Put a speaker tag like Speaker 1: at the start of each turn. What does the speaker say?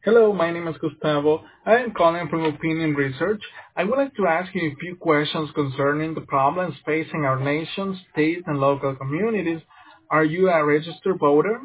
Speaker 1: Hello, my name is Gustavo. I am calling from Opinion Research. I would like to ask you a few questions concerning the problems facing our nation, state, and local communities. Are you a registered voter?